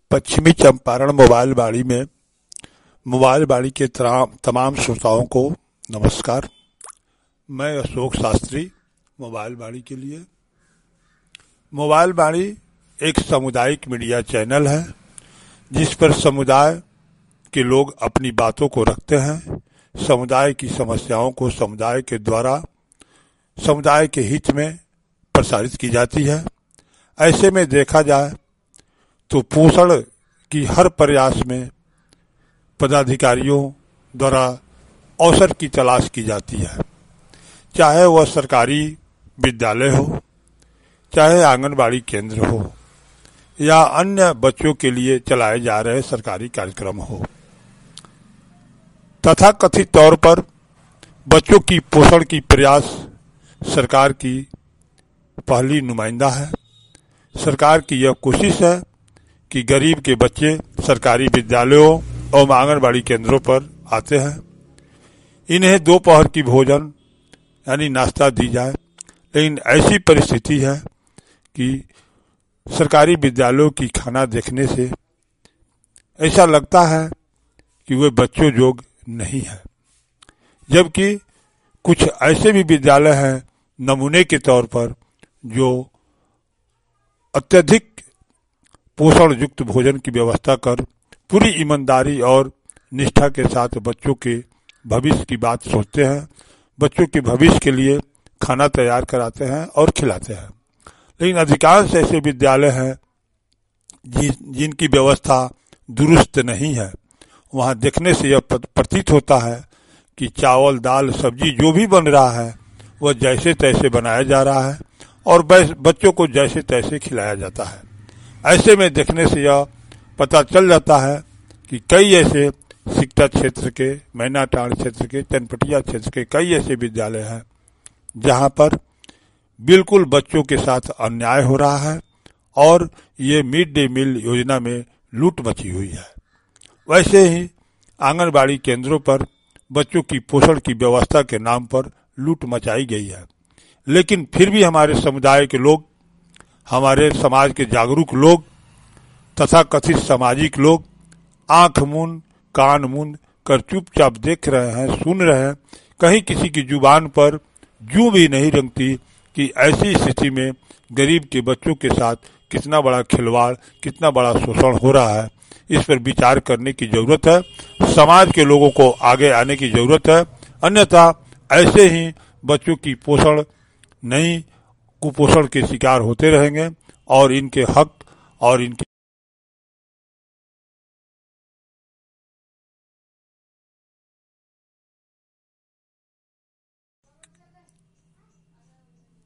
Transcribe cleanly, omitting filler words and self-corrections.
पश्चिमी चंपारण मोबाइल बाड़ी में मोबाइल बाड़ी के तमाम श्रोताओं को नमस्कार। मैं अशोक शास्त्री मोबाइल बाड़ी के लिए। मोबाइल बाड़ी एक सामुदायिक मीडिया चैनल है जिस पर समुदाय के लोग अपनी बातों को रखते हैं। समुदाय की समस्याओं को समुदाय के द्वारा समुदाय के हित में प्रसारित की जाती है। ऐसे में देखा जाए तो पोषण की हर प्रयास में पदाधिकारियों द्वारा अवसर की तलाश की जाती है, चाहे वह सरकारी विद्यालय हो, चाहे आंगनबाड़ी केंद्र हो या अन्य बच्चों के लिए चलाए जा रहे सरकारी कार्यक्रम हो। तथाकथित तौर पर बच्चों की पोषण की प्रयास सरकार की पहली नुमाइंदा है। सरकार की यह कोशिश है कि गरीब के बच्चे सरकारी विद्यालयों और आंगनबाड़ी केंद्रों पर आते हैं। इन्हें दोपहर की भोजन यानी नाश्ता दी जाए, लेकिन ऐसी परिस्थिति है कि सरकारी विद्यालयों की खाना देखने से ऐसा लगता है कि वे बच्चों योग्य नहीं है। जबकि कुछ ऐसे भी विद्यालय हैं नमूने के तौर पर जो अत्यधिक पोषण युक्त भोजन की व्यवस्था कर पूरी ईमानदारी और निष्ठा के साथ बच्चों के भविष्य की बात सोचते हैं, बच्चों के भविष्य के लिए खाना तैयार कराते हैं और खिलाते हैं। लेकिन अधिकांश ऐसे विद्यालय हैं जिनकी व्यवस्था दुरुस्त नहीं है। वहां देखने से यह प्रतीत होता है कि चावल दाल सब्जी जो भी बन रहा है वह जैसे तैसे बनाया जा रहा है और बच्चों को जैसे तैसे खिलाया जाता है। ऐसे में देखने से यह पता चल जाता है कि कई ऐसे सिकटा क्षेत्र के, मैनाटांड़ क्षेत्र के, चनपटिया क्षेत्र के कई ऐसे विद्यालय हैं जहां पर बिल्कुल बच्चों के साथ अन्याय हो रहा है और ये मिड डे मील योजना में लूट मची हुई है। वैसे ही आंगनबाड़ी केंद्रों पर बच्चों की पोषण की व्यवस्था के नाम पर लूट मचाई गई है। लेकिन फिर भी हमारे समुदाय के लोग, हमारे समाज के जागरूक लोग तथा कथित सामाजिक लोग आंख मूंद कान मूंद कर चुपचाप देख रहे हैं, सुन रहे हैं। कहीं किसी की जुबान पर जूं भी नहीं रेंगती कि ऐसी स्थिति में गरीब के बच्चों के साथ कितना बड़ा खिलवाड़, कितना बड़ा शोषण हो रहा है। इस पर विचार करने की जरूरत है। समाज के लोगों को आगे आने की जरूरत है, अन्यथा ऐसे ही बच्चों की पोषण नहीं कुपोषण के शिकार होते रहेंगे और इनके हक और इनके